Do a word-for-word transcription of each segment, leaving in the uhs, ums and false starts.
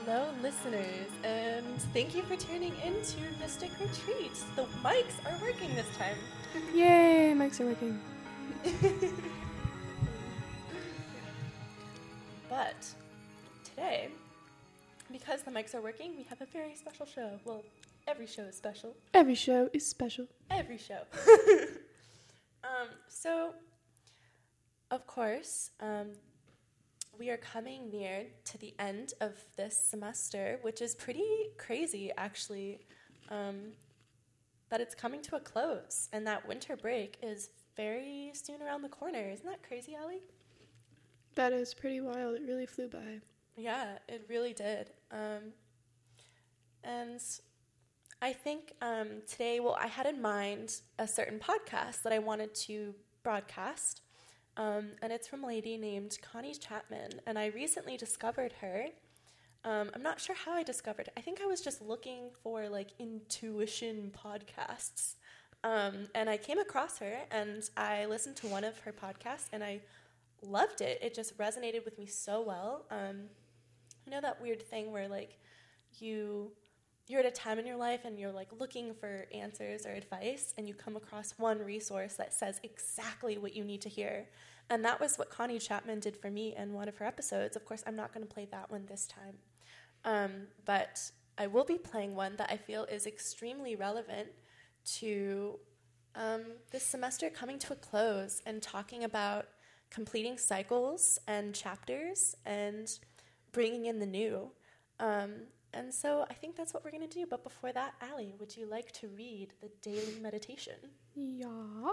Hello, listeners, and thank you for tuning into Mystic Retreat. The mics are working this time. Yay, mics are working. But today, because the mics are working, we have a very special show. Well, every show is special. Every show is special. Every show. um, so, of course, um, we are coming near to the end of this semester, which is pretty crazy, actually, um, that it's coming to a close, and that winter break is very soon around the corner. Isn't that crazy, Allie? That is pretty wild. It really flew by. Yeah, it really did. Um, and I think um, today, well, I had in mind a certain podcast that I wanted to broadcast. Um, and it's from a lady named Connie Chapman, and I recently discovered her. Um, I'm not sure how I discovered it. I think I was just looking for, like, intuition podcasts, um, and I came across her, and I listened to one of her podcasts, and I loved it. It just resonated with me so well. Um, you know that weird thing where, like, you... you're at a time in your life and you're like looking for answers or advice, and you come across one resource that says exactly what you need to hear. And that was what Connie Chapman did for me in one of her episodes. Of course, I'm not going to play that one this time. Um, but I will be playing one that I feel is extremely relevant to um, this semester coming to a close and talking about completing cycles and chapters and bringing in the new. Um, And so I think that's what we're going to do. But before that, Allie, would you like to read the daily meditation? Yeah.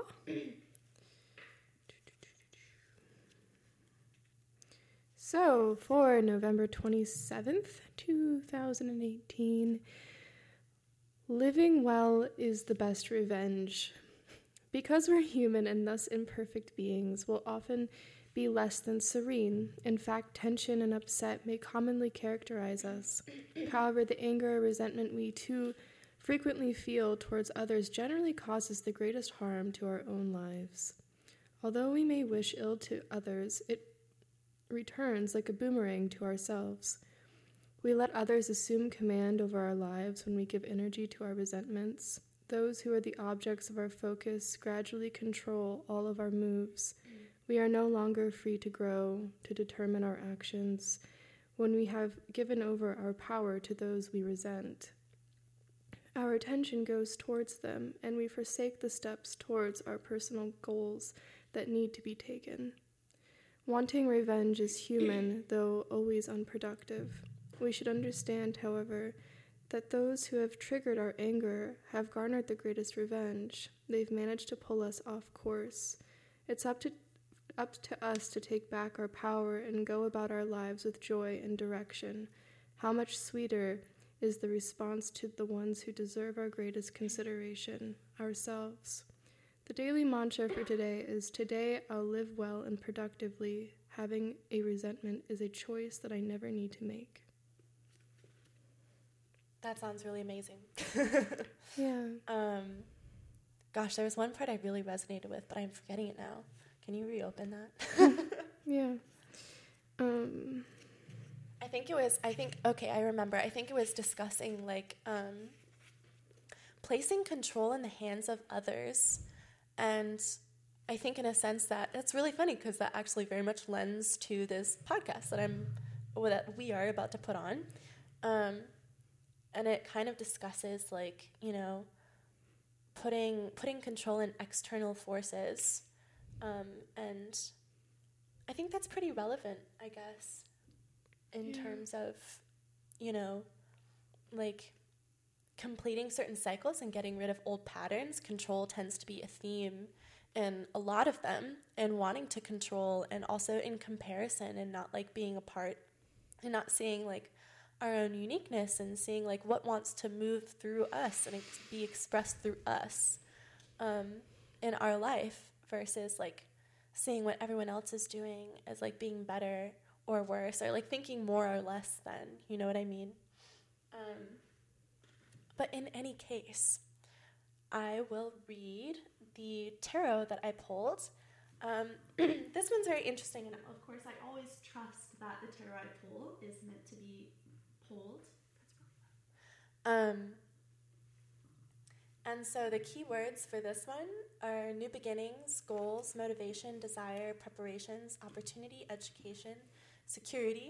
So, for November twenty-seventh, twenty eighteen, living well is the best revenge. Because we're human and thus imperfect beings, we'll often be less than serene. In fact, tension and upset may commonly characterize us. However, the anger or resentment we too frequently feel towards others generally causes the greatest harm to our own lives. Although we may wish ill to others, it returns like a boomerang to ourselves. We let others assume command over our lives when we give energy to our resentments. Those who are the objects of our focus gradually control all of our moves. We are no longer free to grow, to determine our actions, when we have given over our power to those we resent. Our attention goes towards them, and we forsake the steps towards our personal goals that need to be taken. Wanting revenge is human, though always unproductive. We should understand, however, that those who have triggered our anger have garnered the greatest revenge. They've managed to pull us off course. It's up to up to us to take back our power and go about our lives with joy and direction. How much sweeter is the response to the ones who deserve our greatest consideration, ourselves. The daily mantra for today is, today I'll live well and productively. Having a resentment is a choice that I never need to make. That sounds really amazing. Yeah. Um, gosh, there was one part I really resonated with, but I'm forgetting it now. Can you reopen that? Yeah. Um... I think it was, I think, okay, I remember. I think it was discussing, like, um, placing control in the hands of others. And I think in a sense that, it's really funny because that actually very much lends to this podcast that I'm, or that we are about to put on. Um, and it kind of discusses, like, you know, putting, putting control in external forces. Um, and I think that's pretty relevant, I guess. In yeah. terms of, you know, like completing certain cycles and getting rid of old patterns. Control tends to be a theme in a lot of them, and wanting to control, and also in comparison, and not like being a part and not seeing like our own uniqueness and seeing like what wants to move through us and ex- be expressed through us um, in our life versus like seeing what everyone else is doing as like being better or worse, or like thinking more or less than, you know what I mean? Um, but in any case, I will read the tarot that I pulled. Um, this one's very interesting, and of course I always trust that the tarot I pull is meant to be hold. Um, and so the key words for this one are new beginnings, goals, motivation, desire, preparations, opportunity, education, security,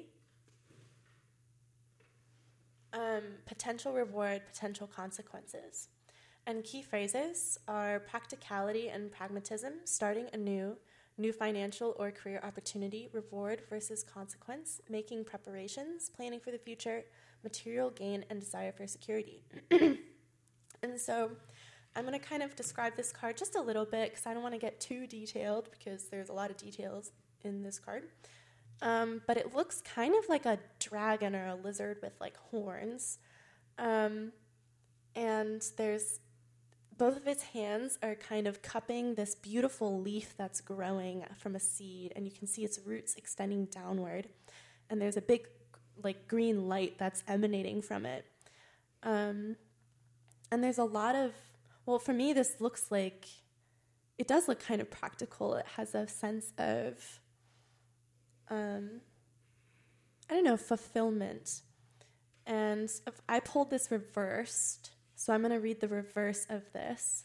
um, potential reward, potential consequences. And key phrases are practicality and pragmatism, starting anew, new financial or career opportunity, reward versus consequence, making preparations, planning for the future, material gain, and desire for security. And so I'm going to kind of describe this card just a little bit because I don't want to get too detailed because there's a lot of details in this card. Um, but it looks kind of like a dragon or a lizard with like horns. Um, and there's both of its hands are kind of cupping this beautiful leaf that's growing from a seed, and you can see its roots extending downward. And there's a big like green light that's emanating from it. Um, and there's a lot of, well, for me, this looks like, it does look kind of practical. It has a sense of, um, I don't know, fulfillment. And if I pulled this reversed, so I'm going to read the reverse of this.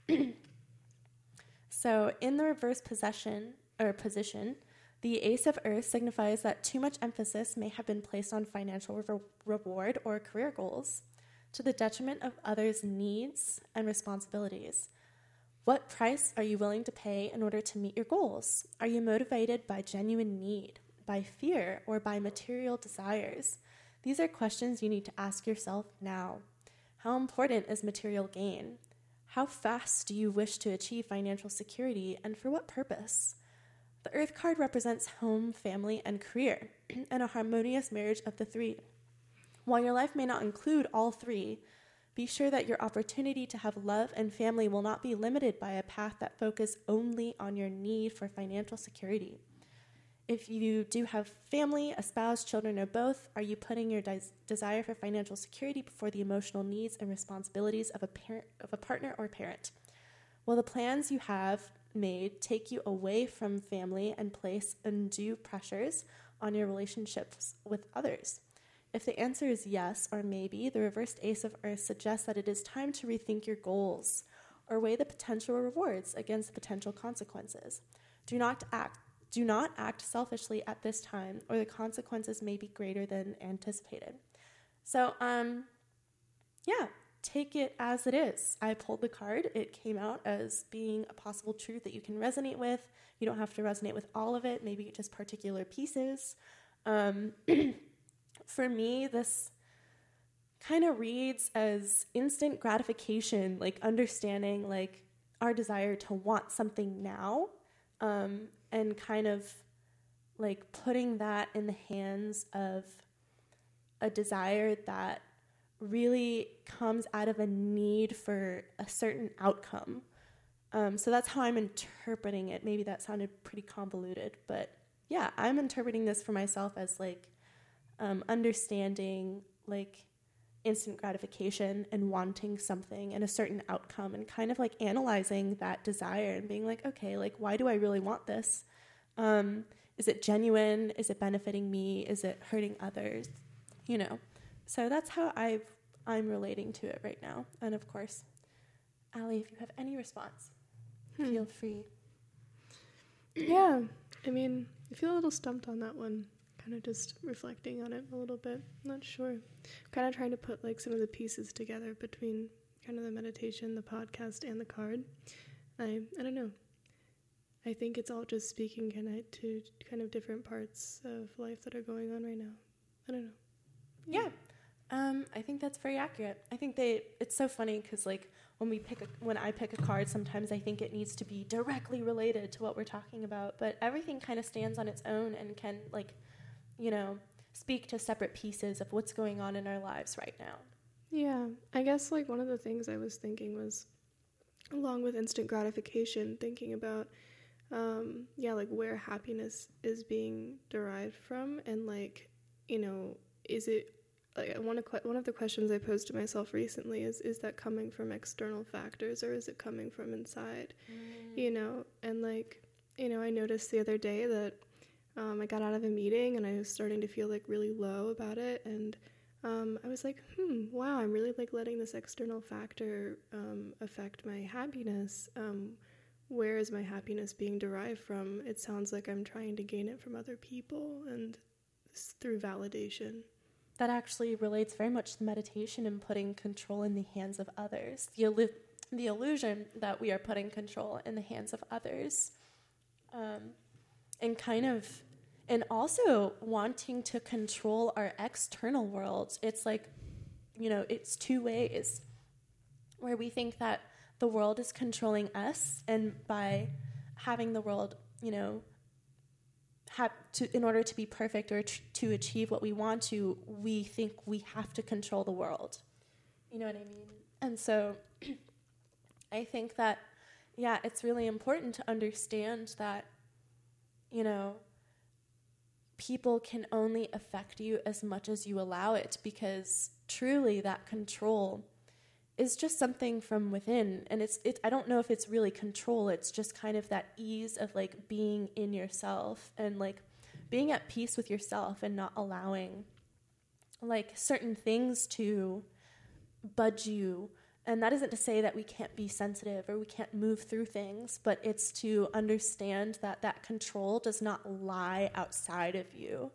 So in the reverse possession, or position, the Ace of Earth signifies that too much emphasis may have been placed on financial re- reward or career goals to the detriment of others' needs and responsibilities. What price are you willing to pay in order to meet your goals? Are you motivated by genuine need, by fear, or by material desires? These are questions you need to ask yourself now. How important is material gain? How fast do you wish to achieve financial security, and for what purpose? The Earth card represents home, family, and career, and a harmonious marriage of the three. While your life may not include all three, be sure that your opportunity to have love and family will not be limited by a path that focuses only on your need for financial security. If you do have family, a spouse, children, or both, are you putting your des- desire for financial security before the emotional needs and responsibilities of a parent, of a partner or parent? Will the plans you have made take you away from family and place undue pressures on your relationships with others? If the answer is yes or maybe, the reversed Ace of Earth suggests that it is time to rethink your goals or weigh the potential rewards against the potential consequences. Do not act do not act selfishly at this time, or the consequences may be greater than anticipated. So, um, yeah, take it as it is. I pulled the card. It came out as being a possible truth that you can resonate with. You don't have to resonate with all of it, maybe just particular pieces. Um, for me, this kind of reads as instant gratification, like understanding like our desire to want something now, um, and kind of like putting that in the hands of a desire that really comes out of a need for a certain outcome. Um, so that's how I'm interpreting it. Maybe that sounded pretty convoluted, but yeah, I'm interpreting this for myself as like um, understanding like instant gratification and wanting something and a certain outcome, and kind of like analyzing that desire and being like, okay, like why do I really want this? Um, is it genuine? Is it benefiting me? Is it hurting others? You know, so that's how I've, I'm relating to it right now. And of course, Allie, if you have any response, hmm. feel free. Yeah, I mean, I feel a little stumped on that one. Kind of just reflecting on it a little bit. I'm not sure. Kind of trying to put like some of the pieces together between kind of the meditation, the podcast, and the card. I I don't know. I think it's all just speaking kind of to kind of different parts of life that are going on right now. I don't know. Yeah. yeah. Um, I think that's very accurate. I think they, it's so funny because like when we pick a, when I pick a card, sometimes I think it needs to be directly related to what we're talking about, but everything kind of stands on its own and can like, you know, speak to separate pieces of what's going on in our lives right now. Yeah. I guess like one of the things I was thinking was, along with instant gratification, thinking about Um, yeah, like where happiness is being derived from, and like, you know, is it like one of one of the questions I posed to myself recently is is that coming from external factors or is it coming from inside? Mm. You know, and like, you know, I noticed the other day that um, I got out of a meeting and I was starting to feel like really low about it, and um, I was like, hmm, wow, I'm really like letting this external factor um, affect my happiness. Um, where is my happiness being derived from? It sounds like I'm trying to gain it from other people and through validation. That actually relates very much to meditation and putting control in the hands of others. The, illu- the illusion that we are putting control in the hands of others. Um, and kind of, and also wanting to control our external world. It's like, you know, it's two ways where we think that the world is controlling us, and by having the world, you know, have to, in order to be perfect or tr- to achieve what we want to, we think we have to control the world. You know what I mean? And so I think that, yeah, it's really important to understand that, you know, people can only affect you as much as you allow it, because truly that control is just something from within. And it's, it, I don't know if it's really control. It's just kind of that ease of like being in yourself and like being at peace with yourself and not allowing like certain things to budge you. And that isn't to say that we can't be sensitive or we can't move through things, but it's to understand that that control does not lie outside of you.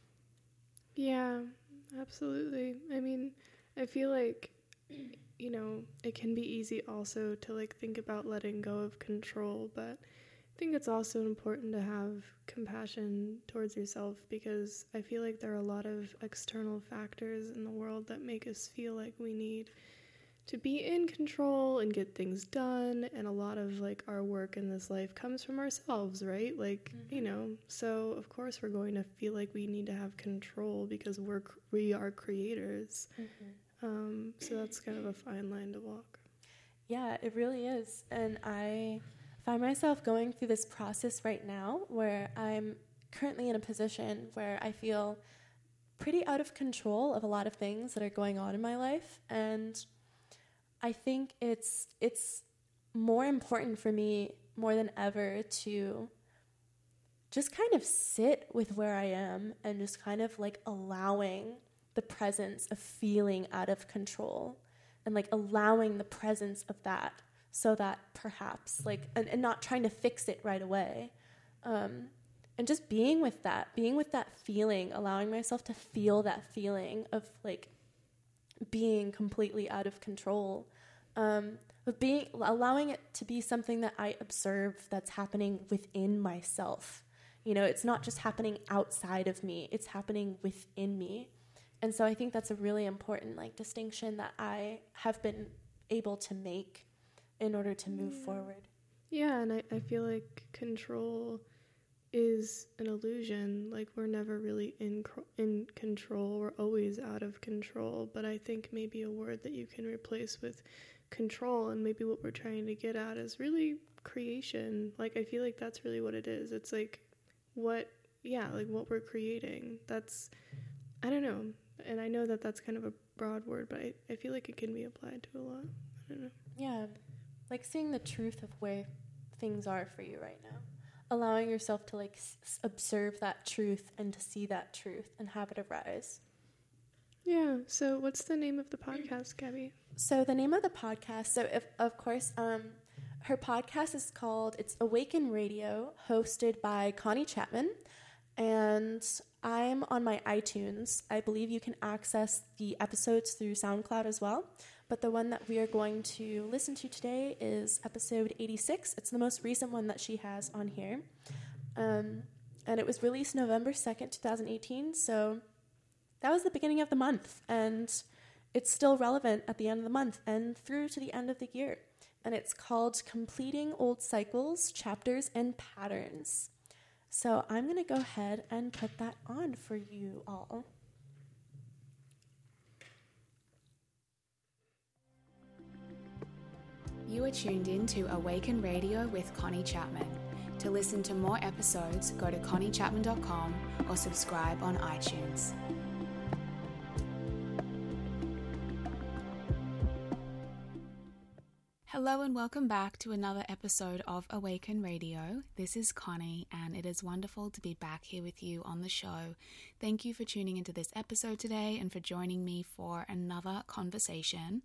Yeah, absolutely. I mean, I feel like, you know, it can be easy also to like think about letting go of control, but I think it's also important to have compassion towards yourself, because I feel like there are a lot of external factors in the world that make us feel like we need to be in control and get things done, and a lot of like our work in this life comes from ourselves, right? Like, mm-hmm. you know, so of course we're going to feel like we need to have control because we're we are creators. Mm-hmm. Um, so that's kind of a fine line to walk. Yeah, it really is. And I find myself going through this process right now where I'm currently in a position where I feel pretty out of control of a lot of things that are going on in my life. And I think it's it's more important for me more than ever to just kind of sit with where I am and just kind of like allowing the presence of feeling out of control and like allowing the presence of that, so that perhaps like, and, and not trying to fix it right away. Um, and just being with that, being with that feeling, allowing myself to feel that feeling of like being completely out of control. Um, but being, allowing it to be something that I observe that's happening within myself. You know, it's not just happening outside of me, it's happening within me. And so I think that's a really important like distinction that I have been able to make in order to move yeah. forward. Yeah, and I, I feel like control is an illusion. Like, we're never really in cr- in control. We're always out of control. But I think maybe a word that you can replace with control, and maybe what we're trying to get at, is really creation. Like, I feel like that's really what it is. It's like what, yeah, like what we're creating. That's, I don't know. And I know that that's kind of a broad word, but I, I feel like it can be applied to a lot. I don't know. Yeah, like seeing the truth of where things are for you right now. Allowing yourself to like s- observe that truth and to see that truth and have it arise. Yeah, so what's the name of the podcast, Gabby? So the name of the podcast, so if, of course, um, her podcast is called, it's Awaken Radio, hosted by Connie Chapman. And I'm on my iTunes. I believe you can access the episodes through SoundCloud as well. But the one that we are going to listen to today is episode eighty-six. It's the most recent one that she has on here. Um, and it was released November second, twenty eighteen. So that was the beginning of the month. And it's still relevant at the end of the month and through to the end of the year. And it's called Completing Old Cycles, Chapters, and Patterns. So I'm going to go ahead and put that on for you all. You are tuned in to Awaken Radio with Connie Chapman. To listen to more episodes, go to connie chapman dot com or subscribe on iTunes. Hello Hello and welcome back to another episode of Awaken Radio. This is Connie and it is wonderful to be back here with you on the show. Thank you for tuning into this episode today and for joining me for another conversation.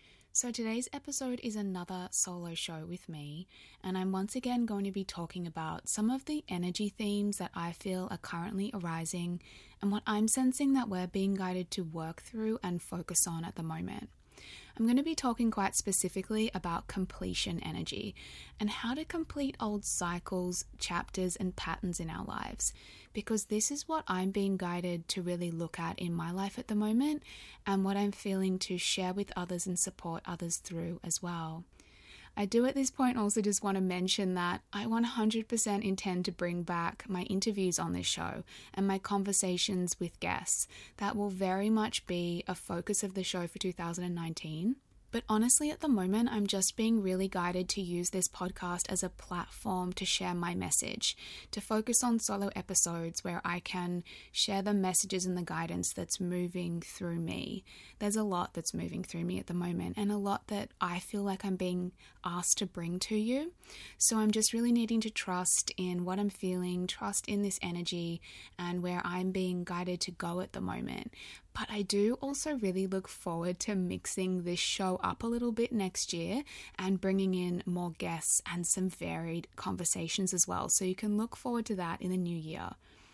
So today's episode is another solo show with me, and I'm once again going to be talking about some of the energy themes that I feel are currently arising and what I'm sensing that we're being guided to work through and focus on at the moment. I'm going to be talking quite specifically about completion energy and how to complete old cycles, chapters, and patterns in our lives, because this is what I'm being guided to really look at in my life at the moment and what I'm feeling to share with others and support others through as well. I do at this point also just want to mention that I one hundred percent intend to bring back my interviews on this show and my conversations with guests. That will very much be a focus of the show for two thousand nineteen. But honestly, at the moment, I'm just being really guided to use this podcast as a platform to share my message, to focus on solo episodes where I can share the messages and the guidance that's moving through me. There's a lot that's moving through me at the moment and a lot that I feel like I'm being asked to bring to you. So I'm just really needing to trust in what I'm feeling, trust in this energy and where I'm being guided to go at the moment. But I do also really look forward to mixing this show up a little bit next year and bringing in more guests and some varied conversations as well. So you can look forward to that in the new year.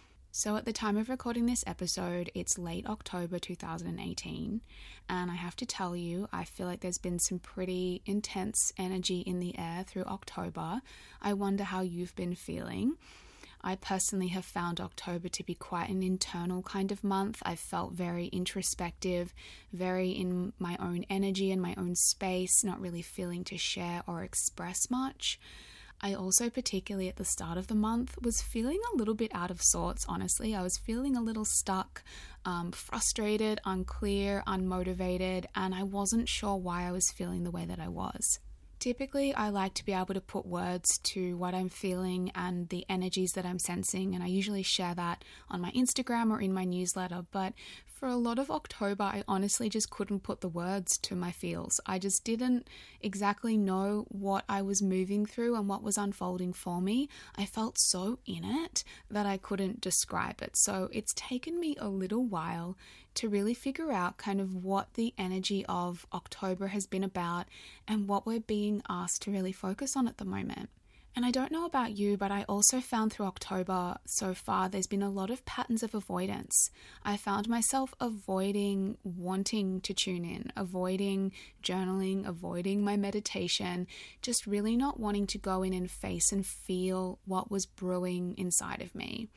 So at the time of recording this episode, it's late October two thousand eighteen. And I have to tell you, I feel like there's been some pretty intense energy in the air through October. I wonder how you've been feeling. I personally have found October to be quite an internal kind of month. I've felt very introspective, very in my own energy and my own space, not really feeling to share or express much. I also, particularly at the start of the month, was feeling a little bit out of sorts, honestly. I was feeling a little stuck, um, frustrated, unclear, unmotivated, and I wasn't sure why I was feeling the way that I was. Typically, I like to be able to put words to what I'm feeling and the energies that I'm sensing, and I usually share that on my Instagram or in my newsletter, but for a lot of October, I honestly just couldn't put the words to my feels. I just didn't exactly know what I was moving through and what was unfolding for me. I felt so in it that I couldn't describe it. So it's taken me a little while to really figure out kind of what the energy of October has been about and what we're being asked to really focus on at the moment. And I don't know about you, but I also found through October so far, there's been a lot of patterns of avoidance. I found myself avoiding wanting to tune in, avoiding journaling, avoiding my meditation, just really not wanting to go in and face and feel what was brewing inside of me.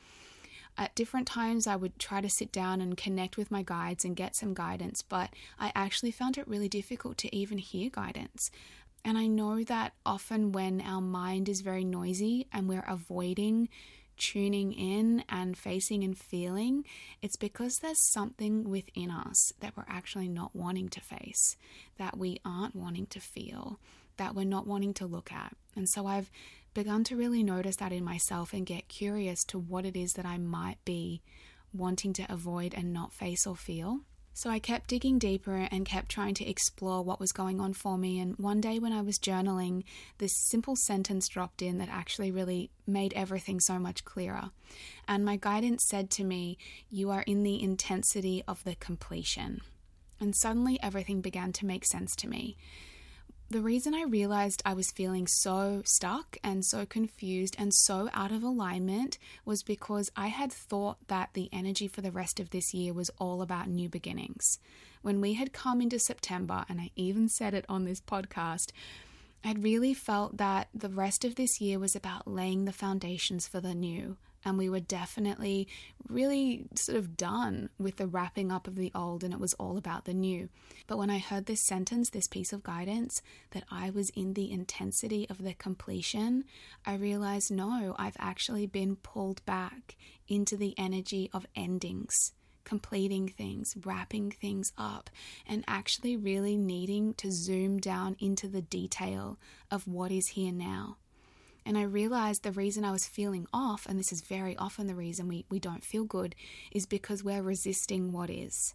At different times, I would try to sit down and connect with my guides and get some guidance, but I actually found it really difficult to even hear guidance. And I know that often when our mind is very noisy and we're avoiding tuning in and facing and feeling, it's because there's something within us that we're actually not wanting to face, that we aren't wanting to feel, that we're not wanting to look at. And so I've begun to really notice that in myself and get curious to what it is that I might be wanting to avoid and not face or feel. So I kept digging deeper and kept trying to explore what was going on for me. And one day when I was journaling, this simple sentence dropped in that actually really made everything so much clearer. And my guidance said to me, "You are in the intensity of the completion." And suddenly everything began to make sense to me. The reason I realized I was feeling so stuck and so confused and so out of alignment was because I had thought that the energy for the rest of this year was all about new beginnings. When we had come into September, and I even said it on this podcast, I'd really felt that the rest of this year was about laying the foundations for the new. And we were definitely really sort of done with the wrapping up of the old, and it was all about the new. But when I heard this sentence, this piece of guidance, that I was in the intensity of the completion, I realized, no, I've actually been pulled back into the energy of endings, completing things, wrapping things up, and actually really needing to zoom down into the detail of what is here now. And I realized the reason I was feeling off, and this is very often the reason we, we don't feel good, is because we're resisting what is.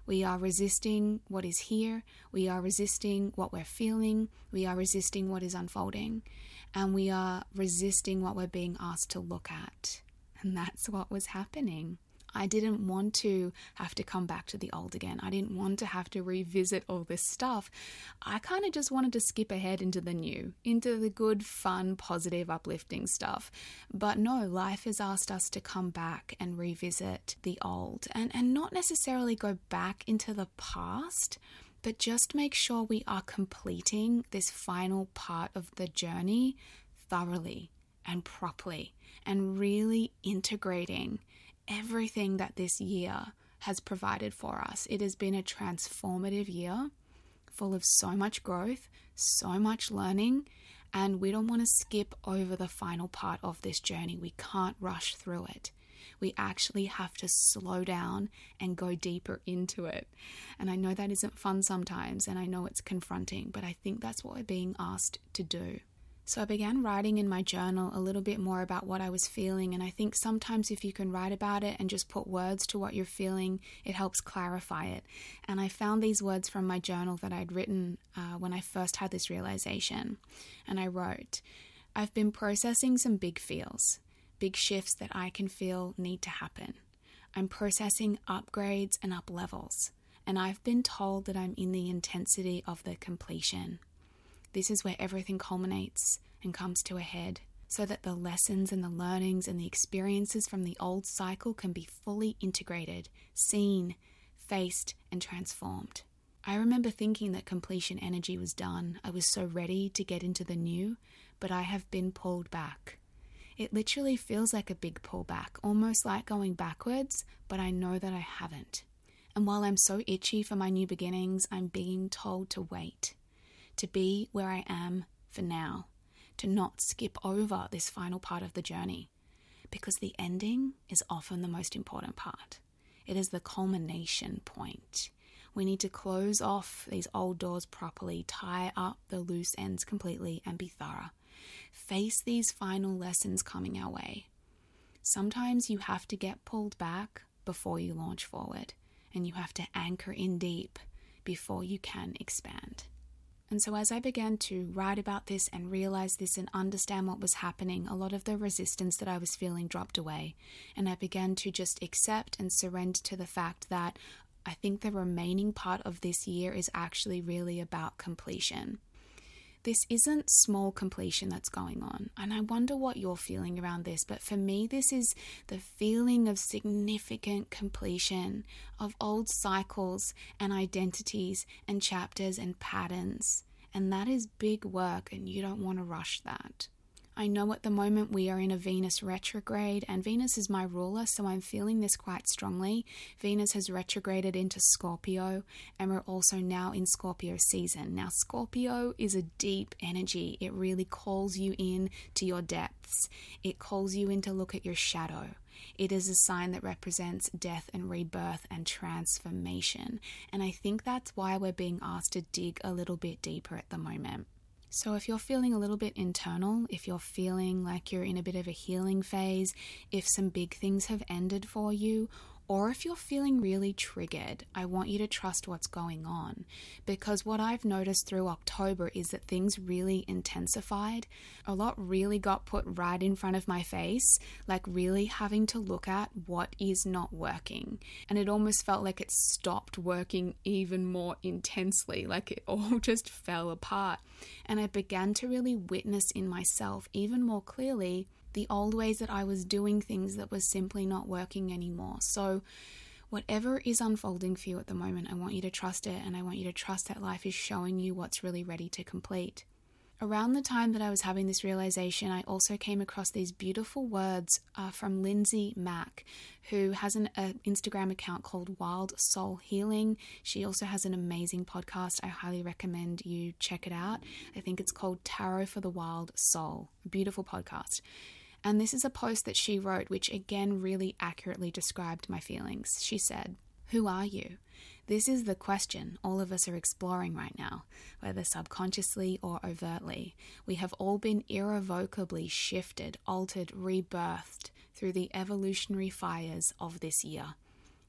We are resisting what is here. We are resisting what we're feeling. We are resisting what is unfolding. And we are resisting what we're being asked to look at. And that's what was happening. I didn't want to have to come back to the old again. I didn't want to have to revisit all this stuff. I kind of just wanted to skip ahead into the new, into the good, fun, positive, uplifting stuff. But no, life has asked us to come back and revisit the old and, and not necessarily go back into the past, but just make sure we are completing this final part of the journey thoroughly and properly and really integrating everything that this year has provided for us. It has been a transformative year full of so much growth, so much learning, and we don't want to skip over the final part of this journey. We can't rush through it. We actually have to slow down and go deeper into it. And I know that isn't fun sometimes, and I know it's confronting, but I think that's what we're being asked to do. So I began writing in my journal a little bit more about what I was feeling, and I think sometimes if you can write about it and just put words to what you're feeling, it helps clarify it. And I found these words from my journal that I'd written uh, when I first had this realization. And I wrote, I've been processing some big feels, big shifts that I can feel need to happen. I'm processing upgrades and up levels, and I've been told that I'm in the intensity of the completion. This is where everything culminates and comes to a head, so that the lessons and the learnings and the experiences from the old cycle can be fully integrated, seen, faced, and transformed. I remember thinking that completion energy was done. I was so ready to get into the new, but I have been pulled back. It literally feels like a big pullback, almost like going backwards, but I know that I haven't. And while I'm so itchy for my new beginnings, I'm being told to wait. To be where I am for now, to not skip over this final part of the journey, because the ending is often the most important part. It is the culmination point. We need to close off these old doors properly, tie up the loose ends completely, and be thorough. Face these final lessons coming our way. Sometimes you have to get pulled back before you launch forward, and you have to anchor in deep before you can expand. And so as I began to write about this and realize this and understand what was happening, a lot of the resistance that I was feeling dropped away. And I began to just accept and surrender to the fact that I think the remaining part of this year is actually really about completion. This isn't small completion that's going on. And I wonder what you're feeling around this. But for me, this is the feeling of significant completion of old cycles and identities and chapters and patterns. And that is big work, and you don't want to rush that. I know at the moment we are in a Venus retrograde, and Venus is my ruler, so I'm feeling this quite strongly. Venus has retrograded into Scorpio, and we're also now in Scorpio season. Now, Scorpio is a deep energy. It really calls you in to your depths. It calls you in to look at your shadow. It is a sign that represents death and rebirth and transformation. And I think that's why we're being asked to dig a little bit deeper at the moment. So if you're feeling a little bit internal, if you're feeling like you're in a bit of a healing phase, if some big things have ended for you, or if you're feeling really triggered, I want you to trust what's going on. Because what I've noticed through October is that things really intensified. A lot really got put right in front of my face, like really having to look at what is not working. And it almost felt like it stopped working even more intensely, like it all just fell apart. And I began to really witness in myself even more clearly the old ways that I was doing things that was simply not working anymore. So whatever is unfolding for you at the moment, I want you to trust it, and I want you to trust that life is showing you what's really ready to complete. Around the time that I was having this realization, I also came across these beautiful words uh, from Lindsay Mack, who has an uh, Instagram account called Wild Soul Healing. She also has an amazing podcast. I highly recommend you check it out. I think it's called Tarot for the Wild Soul. A beautiful podcast. And this is a post that she wrote, which again really accurately described my feelings. She said, "Who are you? This is the question all of us are exploring right now, whether subconsciously or overtly. We have all been irrevocably shifted, altered, rebirthed through the evolutionary fires of this year.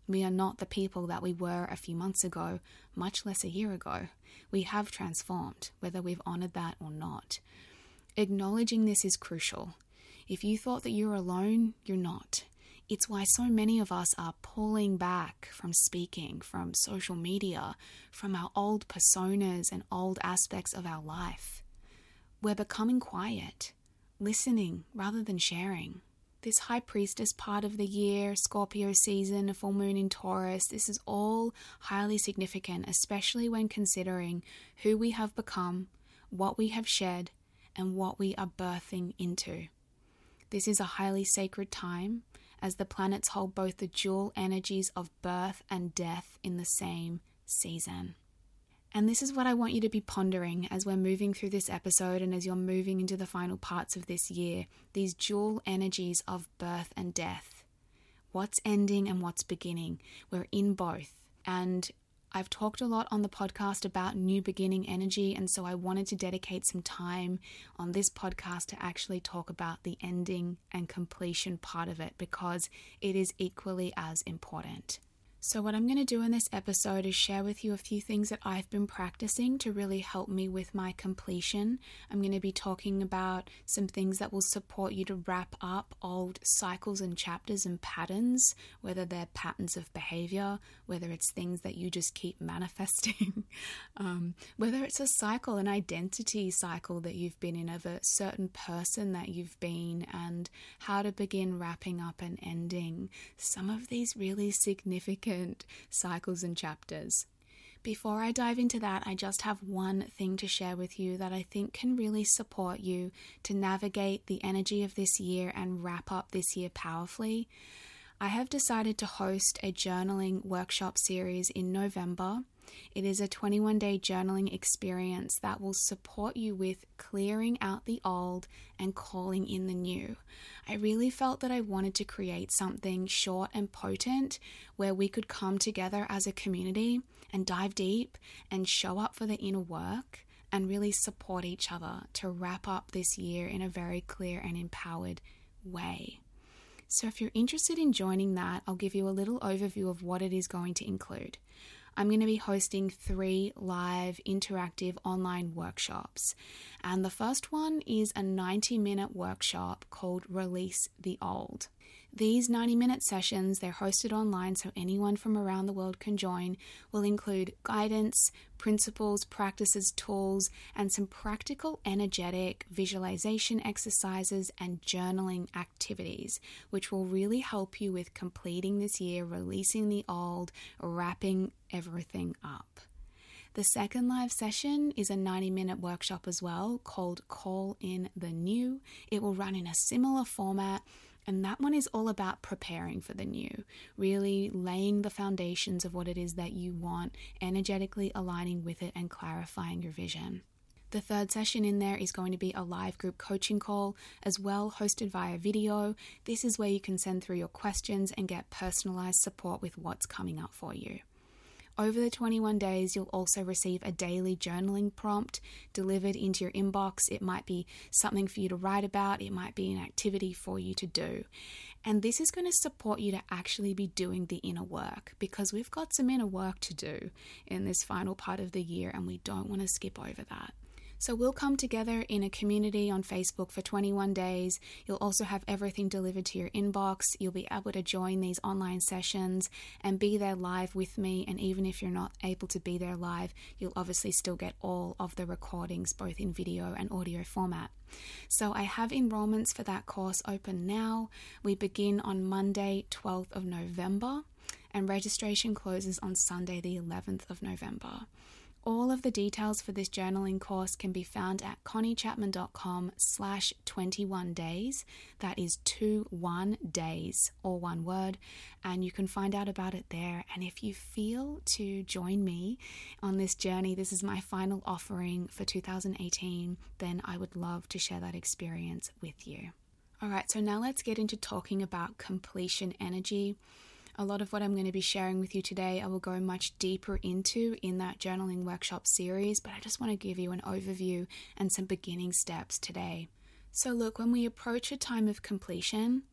We are not the people that we were a few months ago, much less a year ago. We have transformed, whether we've honored that or not. Acknowledging this is crucial. If you thought that you're alone, you're not. It's why so many of us are pulling back from speaking, from social media, from our old personas and old aspects of our life. We're becoming quiet, listening rather than sharing. This High Priestess part of the year, Scorpio season, a full moon in Taurus, this is all highly significant, especially when considering who we have become, what we have shed, and what we are birthing into. This is a highly sacred time, as the planets hold both the dual energies of birth and death in the same season. And this is what I want you to be pondering as we're moving through this episode and as you're moving into the final parts of this year, these dual energies of birth and death. What's ending and what's beginning? We're in both. And I've talked a lot on the podcast about new beginning energy, and so I wanted to dedicate some time on this podcast to actually talk about the ending and completion part of it, because it is equally as important. So what I'm going to do in this episode is share with you a few things that I've been practicing to really help me with my completion. I'm going to be talking about some things that will support you to wrap up old cycles and chapters and patterns, whether they're patterns of behavior, whether it's things that you just keep manifesting, um, whether it's a cycle, an identity cycle that you've been in of a certain person that you've been, and how to begin wrapping up and ending some of these really significant cycles and chapters. Before I dive into that, I just have one thing to share with you that I think can really support you to navigate the energy of this year and wrap up this year powerfully. I have decided to host a journaling workshop series in November. It is a twenty-one day journaling experience that will support you with clearing out the old and calling in the new. I really felt that I wanted to create something short and potent where we could come together as a community and dive deep and show up for the inner work and really support each other to wrap up this year in a very clear and empowered way. So if you're interested in joining that, I'll give you a little overview of what it is going to include. I'm going to be hosting three live interactive online workshops. And the first one is a ninety minute workshop called Release the Old. These ninety minute sessions, they're hosted online so anyone from around the world can join, will include guidance, principles, practices, tools, and some practical energetic visualization exercises and journaling activities, which will really help you with completing this year, releasing the old, wrapping everything up. The second live session is a ninety minute workshop as well called Call in the New. It will run in a similar format, and that one is all about preparing for the new, really laying the foundations of what it is that you want, energetically aligning with it and clarifying your vision. The third session in there is going to be a live group coaching call as well, hosted via video. This is where you can send through your questions and get personalized support with what's coming up for you. Over the twenty-one days, you'll also receive a daily journaling prompt delivered into your inbox. It might be something for you to write about. It might be an activity for you to do. And this is going to support you to actually be doing the inner work, because we've got some inner work to do in this final part of the year, and we don't want to skip over that. So we'll come together in a community on Facebook for twenty-one days. You'll also have everything delivered to your inbox. You'll be able to join these online sessions and be there live with me. And even if you're not able to be there live, you'll obviously still get all of the recordings, both in video and audio format. So I have enrollments for that course open now. We begin on Monday, twelfth of November, and registration closes on Sunday, the eleventh of November. All of the details for this journaling course can be found at conniechapman.com slash 21 days. That is two one days, all one word, and you can find out about it there. And if you feel to join me on this journey, this is my final offering for two thousand eighteen, then I would love to share that experience with you. All right, so now let's get into talking about completion energy. A lot of what I'm going to be sharing with you today, I will go much deeper into in that journaling workshop series, but I just want to give you an overview and some beginning steps today. So look, when we approach a time of completion,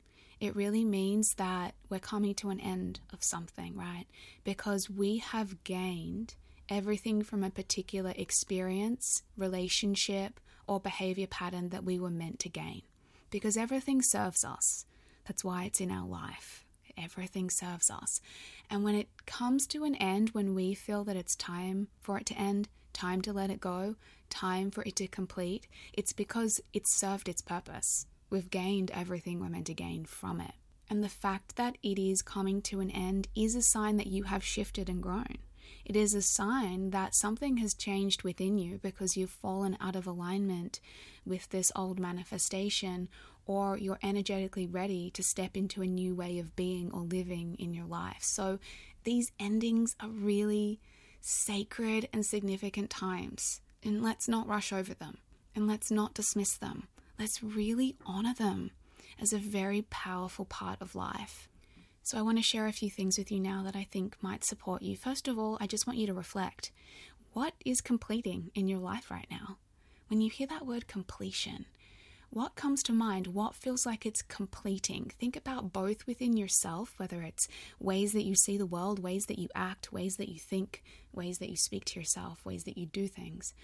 It really means that we're coming to an end of something, right? Because we have gained everything from a particular experience, relationship, or behavior pattern that we were meant to gain. Because everything serves us. That's why it's in our life. Everything serves us. And when it comes to an end, when we feel that it's time for it to end, time to let it go, time for it to complete, it's because it's served its purpose. We've gained everything we're meant to gain from it. And the fact that it is coming to an end is a sign that you have shifted and grown. It is a sign that something has changed within you because you've fallen out of alignment with this old manifestation, or you're energetically ready to step into a new way of being or living in your life. So these endings are really sacred and significant times. And let's not rush over them. And let's not dismiss them. Let's really honor them as a very powerful part of life. So I want to share a few things with you now that I think might support you. First of all, I just want you to reflect. What is completing in your life right now? When you hear that word completion, what comes to mind? What feels like it's completing? Think about both within yourself, whether it's ways that you see the world, ways that you act, ways that you think, ways that you speak to yourself, ways that you do things.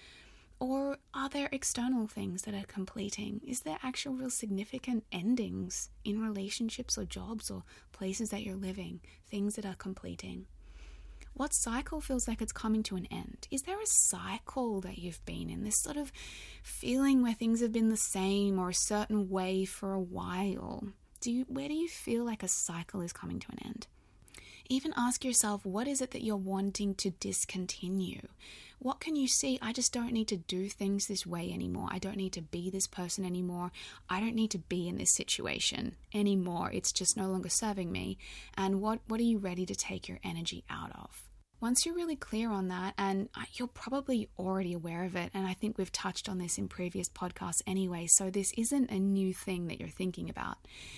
Or are there external things that are completing? Is there actual real significant endings in relationships or jobs or places that you're living? Things that are completing. What cycle feels like it's coming to an end? Is there a cycle that you've been in? This sort of feeling where things have been the same or a certain way for a while? Do you, where do you feel like a cycle is coming to an end? Even ask yourself, what is it that you're wanting to discontinue? What can you see? I just don't need to do things this way anymore. I don't need to be this person anymore. I don't need to be in this situation anymore. It's just no longer serving me. And what, what are you ready to take your energy out of? Once you're really clear on that, and you're probably already aware of it, and I think we've touched on this in previous podcasts anyway, so this isn't a new thing that you're thinking about.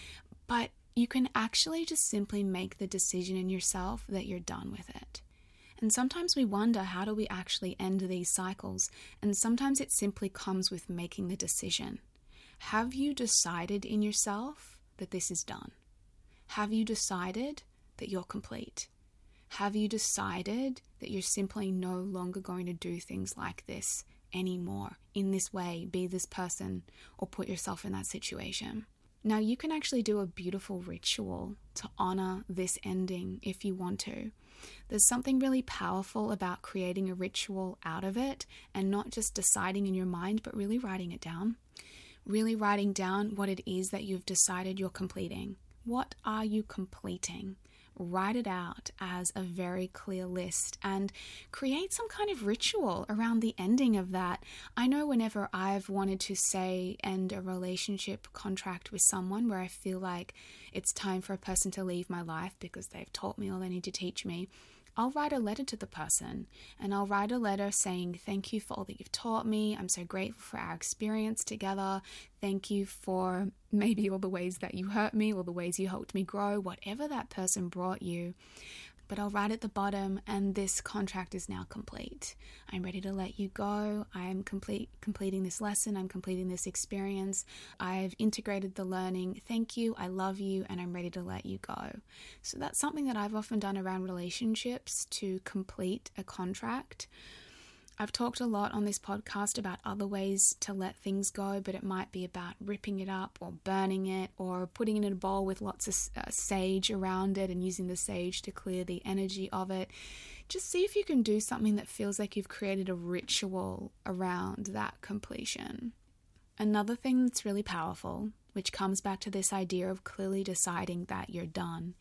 But you can actually just simply make the decision in yourself that you're done with it. And sometimes we wonder, how do we actually end these cycles? And sometimes it simply comes with making the decision. Have you decided in yourself that this is done? Have you decided that you're complete? Have you decided that you're simply no longer going to do things like this anymore, in this way, be this person, or put yourself in that situation? Now, you can actually do a beautiful ritual to honor this ending if you want to. There's something really powerful about creating a ritual out of it and not just deciding in your mind, but really writing it down. Really writing down what it is that you've decided you're completing. What are you completing? Write it out as a very clear list and create some kind of ritual around the ending of that. I know whenever I've wanted to say end a relationship contract with someone where I feel like it's time for a person to leave my life because they've taught me all they need to teach me, I'll write a letter to the person and I'll write a letter saying, thank you for all that you've taught me. I'm so grateful for our experience together. Thank you for maybe all the ways that you hurt me or the ways you helped me grow, whatever that person brought you. But I'll write at the bottom, and this contract is now complete. I'm ready to let you go. I'm complete, completing this lesson. I'm completing this experience. I've integrated the learning. Thank you. I love you, and I'm ready to let you go. So that's something that I've often done around relationships to complete a contract. I've talked a lot on this podcast about other ways to let things go, but it might be about ripping it up or burning it or putting it in a bowl with lots of uh, sage around it and using the sage to clear the energy of it. Just see if you can do something that feels like you've created a ritual around that completion. Another thing that's really powerful, which comes back to this idea of clearly deciding that you're done,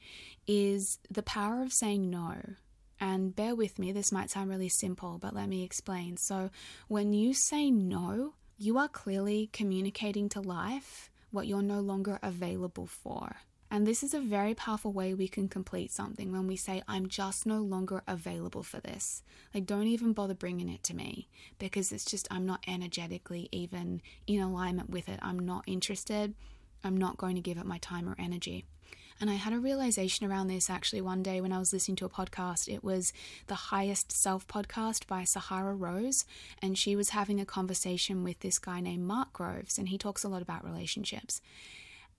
is the power of saying no. And bear with me, this might sound really simple, but let me explain. So when you say no, you are clearly communicating to life what you're no longer available for. And this is a very powerful way we can complete something when we say, I'm just no longer available for this. Like, don't even bother bringing it to me because it's just, I'm not energetically even in alignment with it. I'm not interested. I'm not going to give it my time or energy. And I had a realization around this actually one day when I was listening to a podcast. It was the Highest Self podcast by Sahara Rose. And she was having a conversation with this guy named Mark Groves. And he talks a lot about relationships.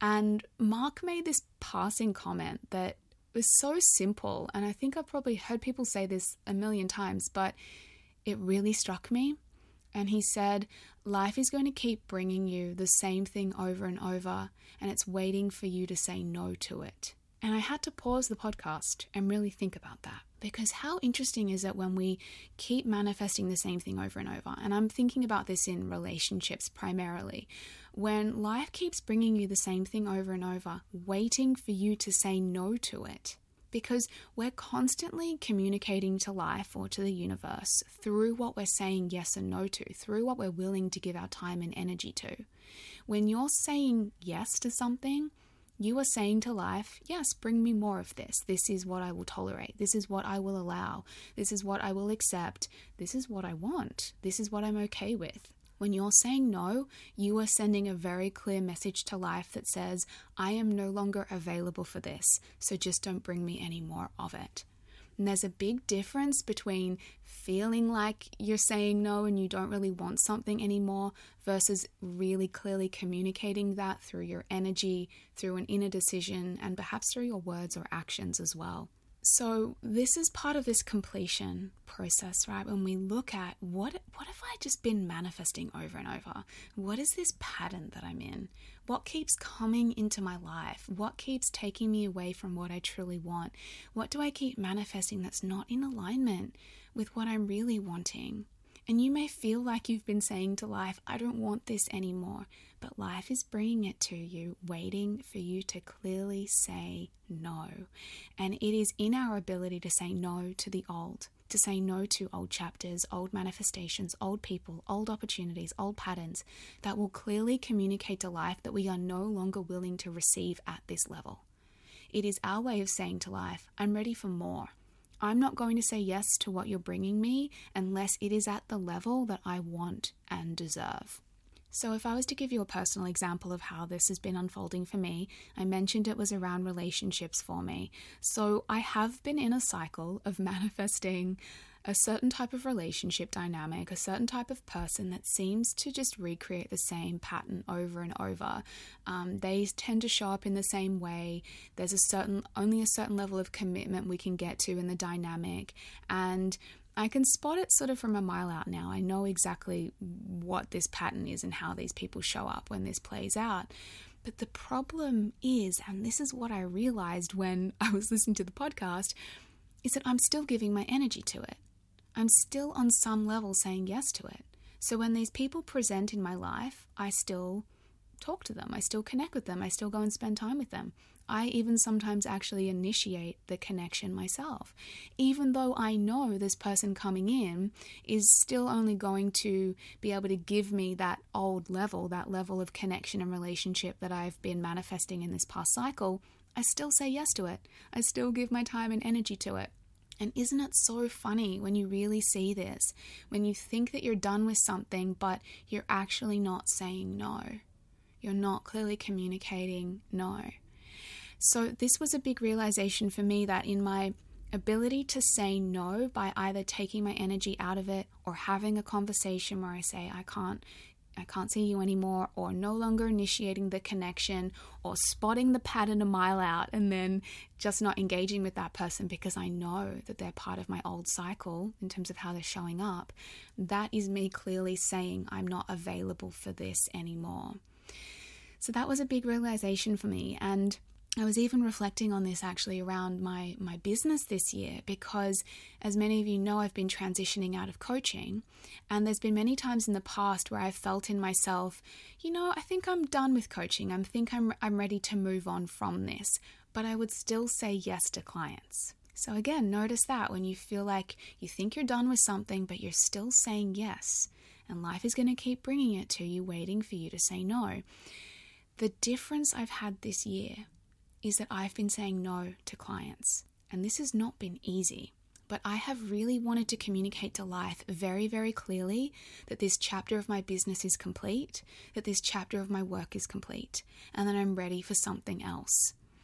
And Mark made this passing comment that was so simple, and I think I've probably heard people say this a million times, but it really struck me. And he said, life is going to keep bringing you the same thing over and over, and it's waiting for you to say no to it. And I had to pause the podcast and really think about that, because how interesting is it when we keep manifesting the same thing over and over? And I'm thinking about this in relationships primarily. When life keeps bringing you the same thing over and over, waiting for you to say no to it. Because we're constantly communicating to life or to the universe through what we're saying yes and no to, through what we're willing to give our time and energy to. When you're saying yes to something, you are saying to life, yes, bring me more of this. This is what I will tolerate. This is what I will allow. This is what I will accept. This is what I want. This is what I'm okay with. When you're saying no, you are sending a very clear message to life that says, I am no longer available for this, so just don't bring me any more of it. And there's a big difference between feeling like you're saying no and you don't really want something anymore versus really clearly communicating that through your energy, through an inner decision, and perhaps through your words or actions as well. So this is part of this completion process, right? When we look at what what have I just been manifesting over and over? What is this pattern that I'm in? What keeps coming into my life? What keeps taking me away from what I truly want? What do I keep manifesting that's not in alignment with what I'm really wanting? And you may feel like you've been saying to life, I don't want this anymore. But life is bringing it to you, waiting for you to clearly say no. And it is in our ability to say no to the old, to say no to old chapters, old manifestations, old people, old opportunities, old patterns that will clearly communicate to life that we are no longer willing to receive at this level. It is our way of saying to life, I'm ready for more. I'm not going to say yes to what you're bringing me unless it is at the level that I want and deserve. So if I was to give you a personal example of how this has been unfolding for me, I mentioned it was around relationships for me. So I have been in a cycle of manifesting a certain type of relationship dynamic, a certain type of person that seems to just recreate the same pattern over and over. Um, they tend to show up in the same way. There's a certain, only a certain level of commitment we can get to in the dynamic, and I can spot it sort of from a mile out now. I know exactly what this pattern is and how these people show up when this plays out. But the problem is, and this is what I realized when I was listening to the podcast, is that I'm still giving my energy to it. I'm still on some level saying yes to it. So when these people present in my life, I still talk to them. I still connect with them. I still go and spend time with them. I even sometimes actually initiate the connection myself, even though I know this person coming in is still only going to be able to give me that old level, that level of connection and relationship that I've been manifesting in this past cycle. I still say yes to it. I still give my time and energy to it. And isn't it so funny when you really see this, when you think that you're done with something, but you're actually not saying no. You're not clearly communicating no. So this was a big realization for me, that in my ability to say no by either taking my energy out of it or having a conversation where I say, I can't, I can't see you anymore, or no longer initiating the connection, or spotting the pattern a mile out and then just not engaging with that person because I know that they're part of my old cycle in terms of how they're showing up, that is me clearly saying I'm not available for this anymore. So that was a big realization for me. And I was even reflecting on this actually around my, my business this year, because as many of you know, I've been transitioning out of coaching, and there's been many times in the past where I've felt in myself, you know, I think I'm done with coaching. I think I'm, I'm ready to move on from this, but I would still say yes to clients. So again, notice that when you feel like you think you're done with something, but you're still saying yes, and life is going to keep bringing it to you, waiting for you to say no. The difference I've had this year is that I've been saying no to clients. And this has not been easy, but I have really wanted to communicate to life very, very clearly that this chapter of my business is complete, that this chapter of my work is complete, and that I'm ready for something else.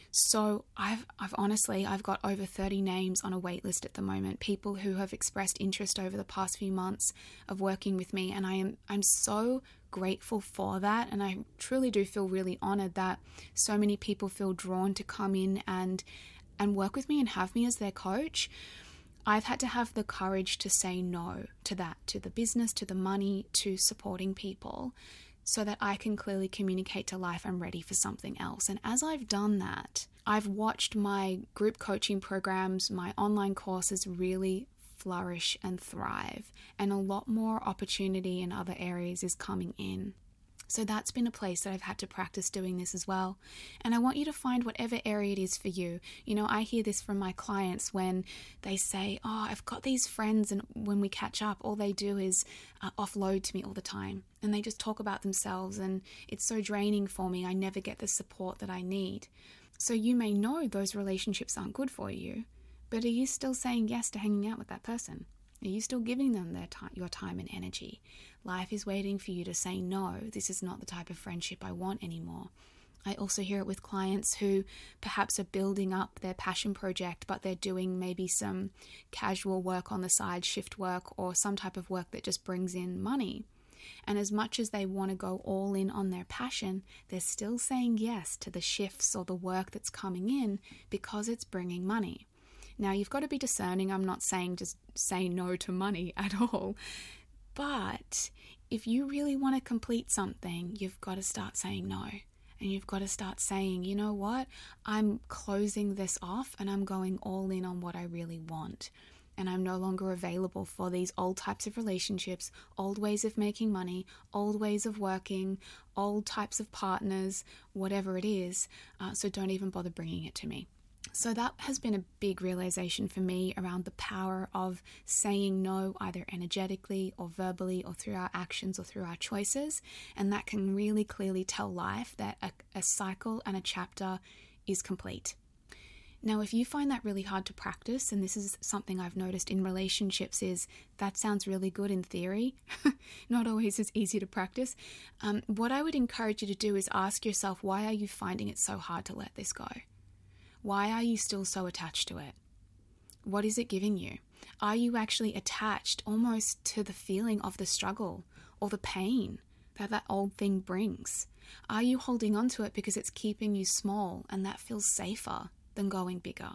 So I've I've honestly, I've got over thirty names on a wait list at the moment, people who have expressed interest over the past few months of working with me, and I am I'm so grateful for that, and I truly do feel really honored that so many people feel drawn to come in and and work with me and have me as their coach. I've had to have the courage to say no to that, to the business, to the money, to supporting people, so that I can clearly communicate to life I'm ready for something else. And as I've done that, I've watched my group coaching programs, my online courses really flourish and thrive, and a lot more opportunity in other areas is coming in. So that's been a place that I've had to practice doing this as well. And I want you to find whatever area it is for you. You know, I hear this from my clients when they say, oh, I've got these friends, and when we catch up, all they do is uh, offload to me all the time. And they just talk about themselves, and it's so draining for me. I never get the support that I need. So you may know those relationships aren't good for you, but are you still saying yes to hanging out with that person? Are you still giving them their time, your time and energy? Life is waiting for you to say, no, this is not the type of friendship I want anymore. I also hear it with clients who perhaps are building up their passion project, but they're doing maybe some casual work on the side, shift work, or some type of work that just brings in money. And as much as they want to go all in on their passion, they're still saying yes to the shifts or the work that's coming in because it's bringing money. Now, you've got to be discerning. I'm not saying just say no to money at all. But if you really want to complete something, you've got to start saying no. And you've got to start saying, you know what? I'm closing this off and I'm going all in on what I really want. And I'm no longer available for these old types of relationships, old ways of making money, old ways of working, old types of partners, whatever it is. Uh, so don't even bother bringing it to me. So that has been a big realization for me around the power of saying no, either energetically or verbally or through our actions or through our choices. And that can really clearly tell life that a, a cycle and a chapter is complete. Now, if you find that really hard to practice, and this is something I've noticed in relationships, is that sounds really good in theory, not always as easy to practice. Um, what I would encourage you to do is ask yourself, why are you finding it so hard to let this go? Why are you still so attached to it? What is it giving you? Are you actually attached almost to the feeling of the struggle or the pain that that old thing brings? Are you holding on to it because it's keeping you small and that feels safer than going bigger?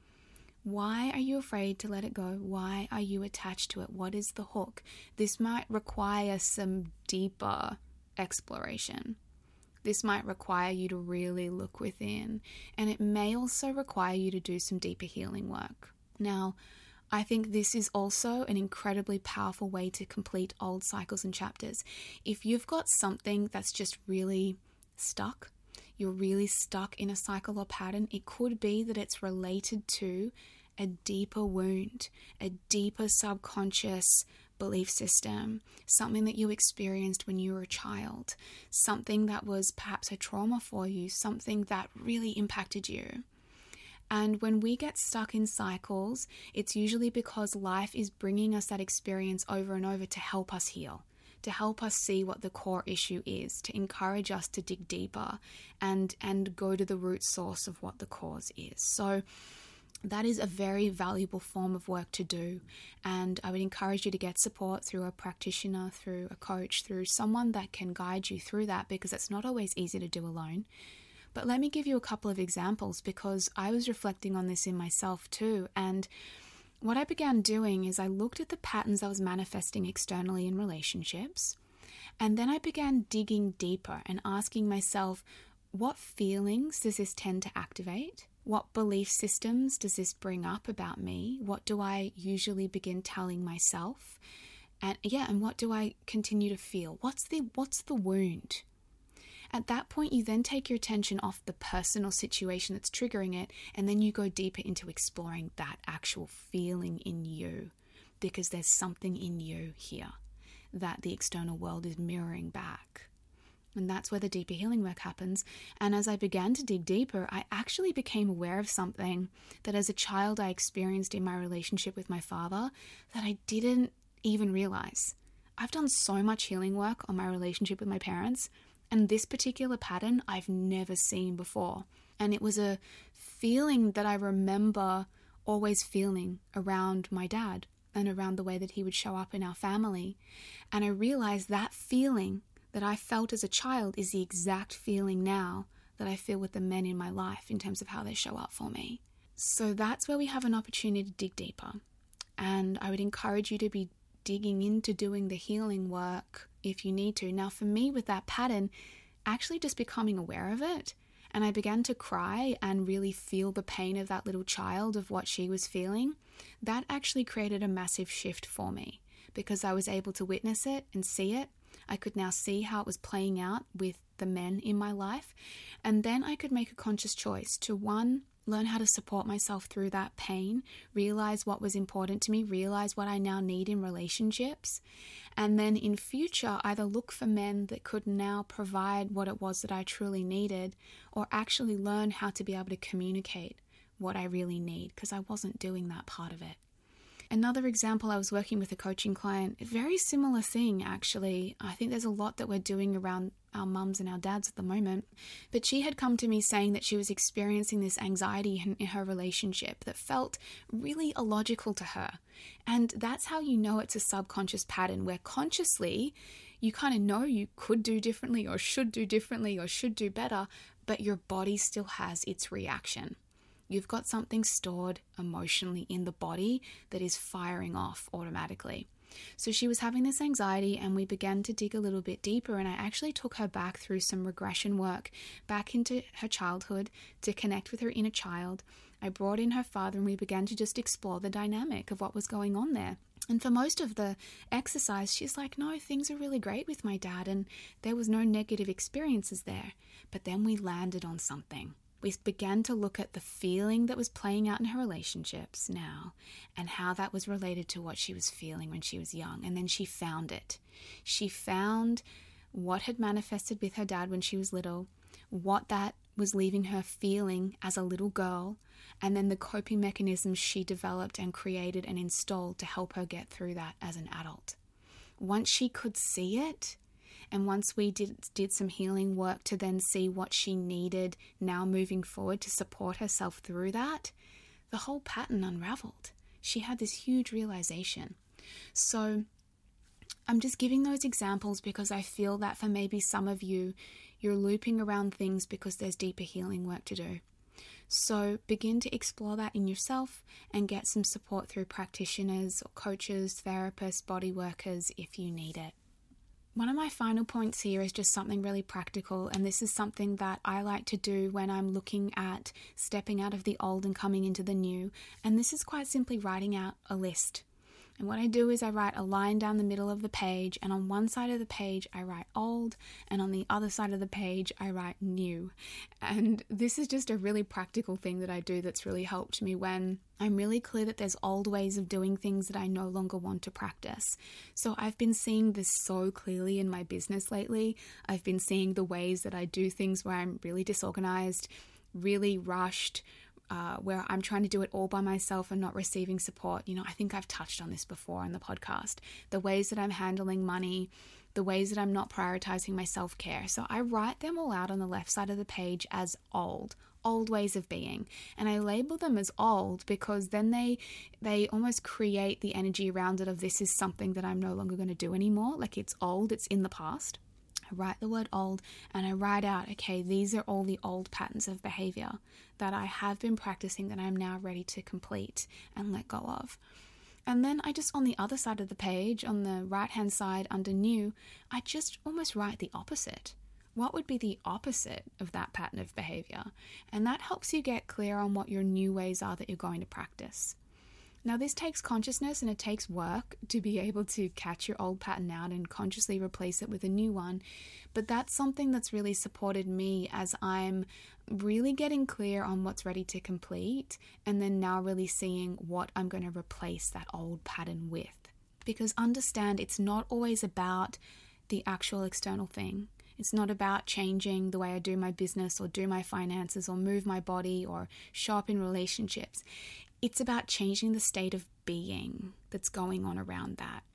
Why are you afraid to let it go? Why are you attached to it? What is the hook? This might require some deeper exploration. This might require you to really look within, and it may also require you to do some deeper healing work. Now, I think this is also an incredibly powerful way to complete old cycles and chapters. If you've got something that's just really stuck, you're really stuck in a cycle or pattern, it could be that it's related to a deeper wound, a deeper subconscious belief system, something that you experienced when you were a child, something that was perhaps a trauma for you, something that really impacted you. And when we get stuck in cycles, it's usually because life is bringing us that experience over and over to help us heal, to help us see what the core issue is, to encourage us to dig deeper and, and go to the root source of what the cause is. So that is a very valuable form of work to do, and I would encourage you to get support through a practitioner, through a coach, through someone that can guide you through that, because it's not always easy to do alone. But let me give you a couple of examples, because I was reflecting on this in myself too, and what I began doing is I looked at the patterns I was manifesting externally in relationships, and then I began digging deeper and asking myself, what feelings does this tend to activate? What belief systems does this bring up about me? What do I usually begin telling myself? And yeah, and what do I continue to feel? What's the what's the wound? At that point, you then take your attention off the personal situation that's triggering it, and then you go deeper into exploring that actual feeling in you, because there's something in you here that the external world is mirroring back. And that's where the deeper healing work happens. And as I began to dig deeper, I actually became aware of something that as a child I experienced in my relationship with my father that I didn't even realize. I've done so much healing work on my relationship with my parents. And this particular pattern I've never seen before. And it was a feeling that I remember always feeling around my dad and around the way that he would show up in our family. And I realized that feeling that I felt as a child is the exact feeling now that I feel with the men in my life in terms of how they show up for me. So that's where we have an opportunity to dig deeper. And I would encourage you to be digging into doing the healing work if you need to. Now, for me with that pattern, actually just becoming aware of it, and I began to cry and really feel the pain of that little child, of what she was feeling, that actually created a massive shift for me because I was able to witness it and see it. I could now see how it was playing out with the men in my life. And then I could make a conscious choice to, one, learn how to support myself through that pain, realize what was important to me, realize what I now need in relationships, and then in future either look for men that could now provide what it was that I truly needed, or actually learn how to be able to communicate what I really need, because I wasn't doing that part of it. Another example, I was working with a coaching client, a very similar thing actually. I think there's a lot that we're doing around our mums and our dads at the moment. But she had come to me saying that she was experiencing this anxiety in, in her relationship that felt really illogical to her. And that's how you know it's a subconscious pattern, where consciously you kind of know you could do differently or should do differently or should do better, but your body still has its reaction. You've got something stored emotionally in the body that is firing off automatically. So she was having this anxiety, and we began to dig a little bit deeper, and I actually took her back through some regression work back into her childhood to connect with her inner child. I brought in her father, and we began to just explore the dynamic of what was going on there. And for most of the exercise, she's like, no, things are really great with my dad, and there was no negative experiences there. But then we landed on something. We began to look at the feeling that was playing out in her relationships now and how that was related to what she was feeling when she was young. And then she found it. She found what had manifested with her dad when she was little, what that was leaving her feeling as a little girl, and then the coping mechanisms she developed and created and installed to help her get through that as an adult. Once she could see it, and once we did did some healing work to then see what she needed now moving forward to support herself through that, the whole pattern unraveled. She had this huge realization. So I'm just giving those examples because I feel that for maybe some of you, you're looping around things because there's deeper healing work to do. So begin to explore that in yourself and get some support through practitioners or coaches, therapists, body workers if you need it. One of my final points here is just something really practical, and this is something that I like to do when I'm looking at stepping out of the old and coming into the new, and this is quite simply writing out a list. And what I do is I write a line down the middle of the page, and on one side of the page I write old, and on the other side of the page I write new. And this is just a really practical thing that I do that's really helped me when I'm really clear that there's old ways of doing things that I no longer want to practice. So I've been seeing this so clearly in my business lately. I've been seeing the ways that I do things where I'm really disorganized, really rushed, Uh, where I'm trying to do it all by myself and not receiving support. You know, I think I've touched on this before on the podcast. The ways that I'm handling money, the ways that I'm not prioritizing my self-care. So I write them all out on the left side of the page as old, old ways of being. And I label them as old because then they they almost create the energy around it of this is something that I'm no longer going to do anymore. Like it's old, it's in the past. I write the word old and I write out, okay, these are all the old patterns of behavior that I have been practicing that I'm now ready to complete and let go of. And then I just, on the other side of the page, on the right-hand side under new, I just almost write the opposite. What would be the opposite of that pattern of behavior? And that helps you get clear on what your new ways are that you're going to practice. Now, this takes consciousness and it takes work to be able to catch your old pattern out and consciously replace it with a new one. But that's something that's really supported me as I'm really getting clear on what's ready to complete and then now really seeing what I'm going to replace that old pattern with. Because understand, it's not always about the actual external thing. It's not about changing the way I do my business or do my finances or move my body or show up in relationships. It's about changing the state of being that's going on around that.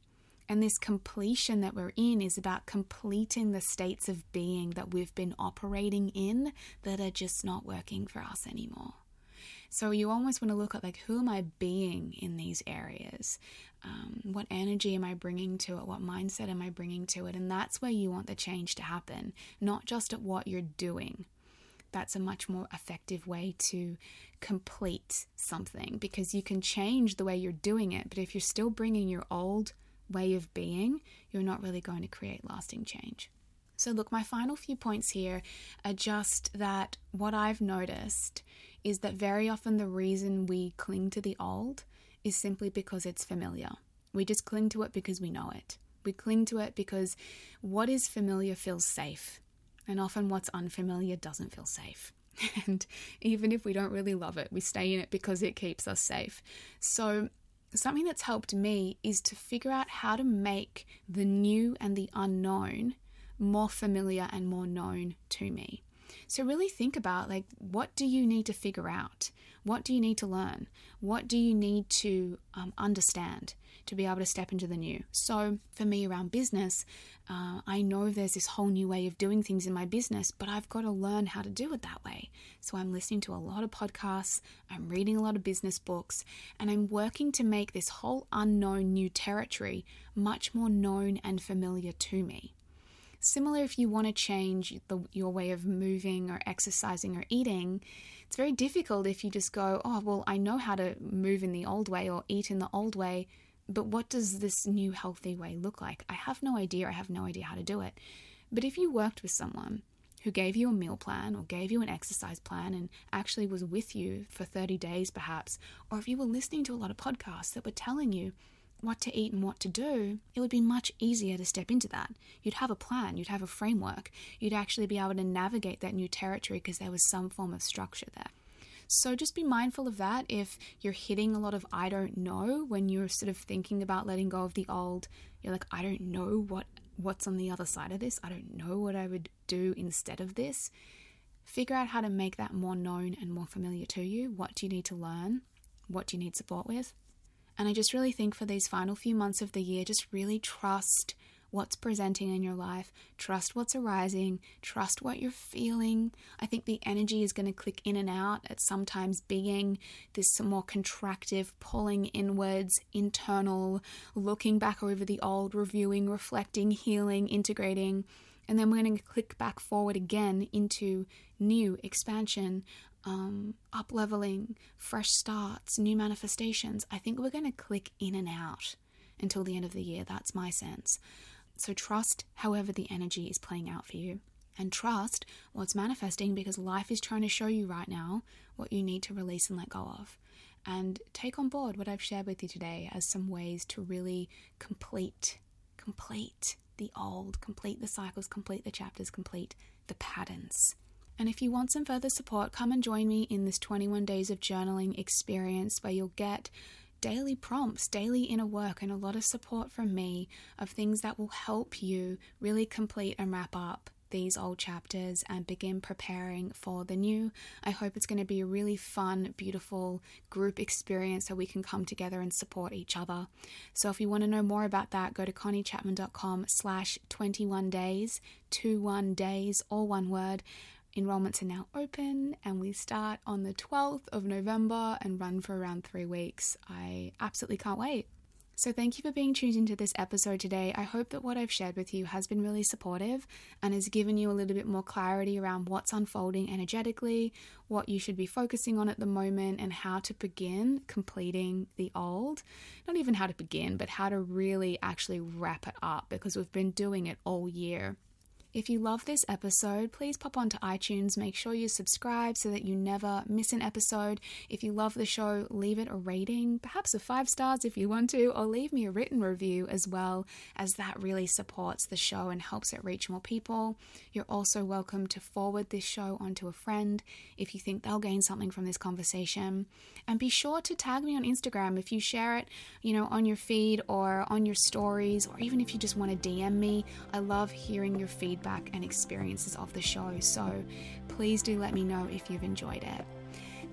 And this completion that we're in is about completing the states of being that we've been operating in that are just not working for us anymore. So you almost want to look at like, who am I being in these areas? Um, what energy am I bringing to it? What mindset am I bringing to it? And that's where you want the change to happen, not just at what you're doing. That's a much more effective way to complete something, because you can change the way you're doing it. But if you're still bringing your old way of being, you're not really going to create lasting change. So look, my final few points here are just that what I've noticed is that very often the reason we cling to the old is simply because it's familiar. We just cling to it because we know it. We cling to it because what is familiar feels safe. And often what's unfamiliar doesn't feel safe. And even if we don't really love it, we stay in it because it keeps us safe. So something that's helped me is to figure out how to make the new and the unknown more familiar and more known to me. So really think about, like, what do you need to figure out? What do you need to learn? What do you need to um, understand to be able to step into the new? So for me around business, uh, I know there's this whole new way of doing things in my business, but I've got to learn how to do it that way. So I'm listening to a lot of podcasts, I'm reading a lot of business books, and I'm working to make this whole unknown new territory much more known and familiar to me. Similar, if you want to change the, your way of moving or exercising or eating, it's very difficult if you just go, oh, well, I know how to move in the old way or eat in the old way, but what does this new healthy way look like? I have no idea. I have no idea how to do it. But if you worked with someone who gave you a meal plan or gave you an exercise plan and actually was with you for thirty days perhaps, or if you were listening to a lot of podcasts that were telling you what to eat and what to do, it would be much easier to step into that. You'd have a plan, you'd have a framework, you'd actually be able to navigate that new territory because there was some form of structure there. So just be mindful of that. If you're hitting a lot of I don't know when you're sort of thinking about letting go of the old, you're like, I don't know what what's on the other side of this. I don't know what I would do instead of this. Figure out how to make that more known and more familiar to you. What do you need to learn? What do you need support with? And I just really think for these final few months of the year, just really trust what's presenting in your life, trust what's arising, trust what you're feeling. I think the energy is going to click in and out at sometimes being this more contractive, pulling inwards, internal, looking back over the old, reviewing, reflecting, healing, integrating. And then we're going to click back forward again into new expansion, um, up-leveling, fresh starts, new manifestations. I think we're going to click in and out until the end of the year. That's my sense. So trust however the energy is playing out for you, and trust what's manifesting, because life is trying to show you right now what you need to release and let go of. And take on board what I've shared with you today as some ways to really complete, complete the old, complete the cycles, complete the chapters, complete the patterns. And if you want some further support, come and join me in this twenty-one days of journaling experience where you'll get daily prompts, daily inner work, and a lot of support from me of things that will help you really complete and wrap up these old chapters and begin preparing for the new. I hope it's going to be a really fun, beautiful group experience so we can come together and support each other. So if you want to know more about that, go to conniechapman.com slash 21 days, twenty-one days, all one word. Enrollments are now open and we start on the twelfth of November and run for around three weeks. I absolutely can't wait. So thank you for being tuned into this episode today. I hope that what I've shared with you has been really supportive and has given you a little bit more clarity around what's unfolding energetically, what you should be focusing on at the moment, and how to begin completing the old. Not even how to begin, but how to really actually wrap it up, because we've been doing it all year. If you love this episode, please pop onto iTunes, make sure you subscribe so that you never miss an episode. If you love the show, leave it a rating, perhaps a five stars if you want to, or leave me a written review as well, as that really supports the show and helps it reach more people. You're also welcome to forward this show onto a friend if you think they'll gain something from this conversation. And be sure to tag me on Instagram if you share it, you know, on your feed or on your stories, or even if you just want to D M me. I love hearing your feedback and experiences of the show, so please do let me know if you've enjoyed it.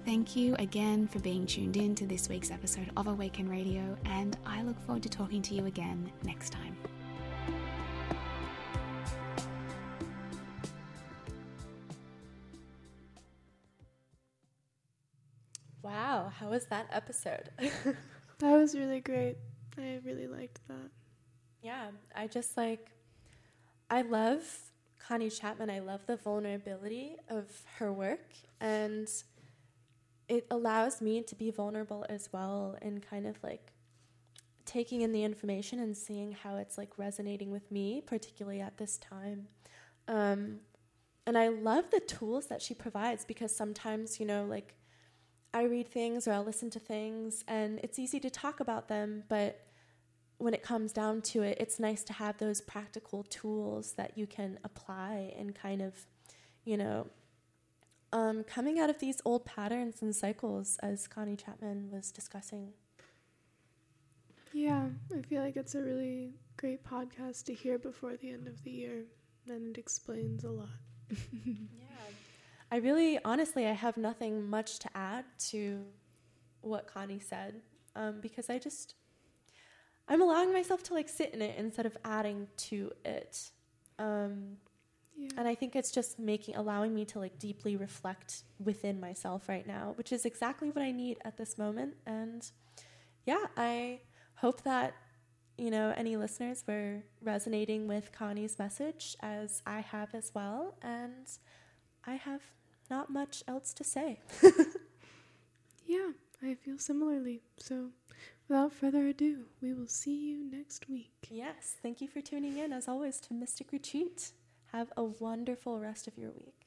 Thank you again for being tuned in to this week's episode of Awaken Radio, and I look forward to talking to you again next time. Wow, how was that episode? That was really great. I really liked that. Yeah, I just like, I love Connie Chapman. I love the vulnerability of her work, and it allows me to be vulnerable as well, and kind of like taking in the information and seeing how it's like resonating with me, particularly at this time. Um, and I love the tools that she provides, because sometimes, you know, like I read things or I'll listen to things and it's easy to talk about them, but when it comes down to it, it's nice to have those practical tools that you can apply and kind of, you know, um, coming out of these old patterns and cycles, as Connie Chapman was discussing. Yeah, I feel like it's a really great podcast to hear before the end of the year, and it explains a lot. Yeah. I really, honestly, I have nothing much to add to what Connie said, um, because I just, I'm allowing myself to like sit in it instead of adding to it. Um, yeah. And I think it's just making, allowing me to like deeply reflect within myself right now, which is exactly what I need at this moment. And yeah, I hope that, you know, any listeners were resonating with Connie's message, as I have as well. And I have not much else to say. Yeah, I feel similarly. So without further ado, we will see you next week. Yes, thank you for tuning in, as always, to Mystic Retreat. Have a wonderful rest of your week.